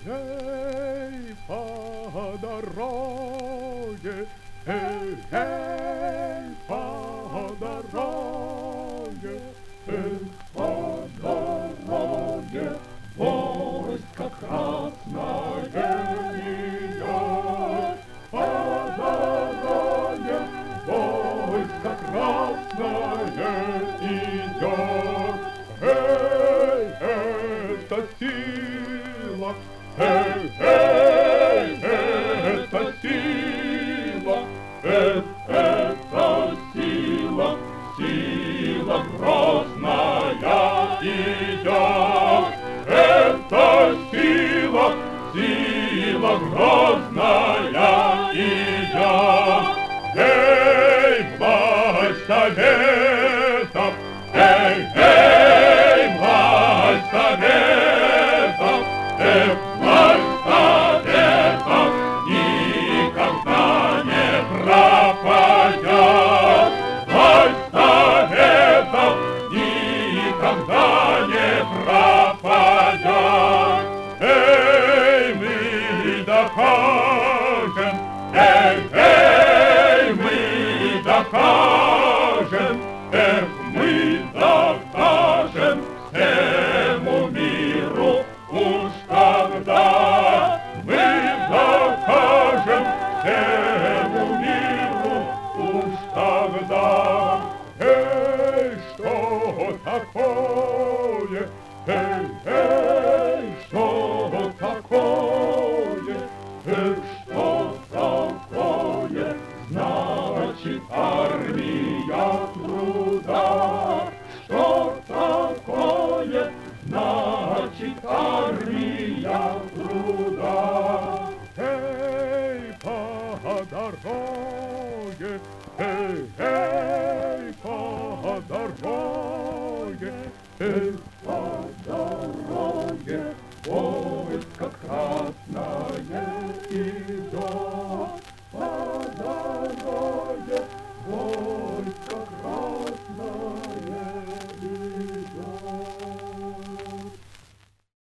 Эй, по дороге, эй, по дороге, по дороге, войско красное идет, по дороге, войско красное идет. Эй, это сила, это сила, это сила, сила грозная идет. Это сила, сила грозная идет. Эй, власть советов, эй, власть советов, власть советов никогда не пропадет. Власть советов никогда не пропадет. Эй, мы докажем, мы докажем, мы докажем всему миру уж когда. Мы докажем всему миру уж тогда. Эй, что такое? Эй, что такое? Что такое? Значит, армия труда. Что такое? Значит, армия труда. Эй, по дороге,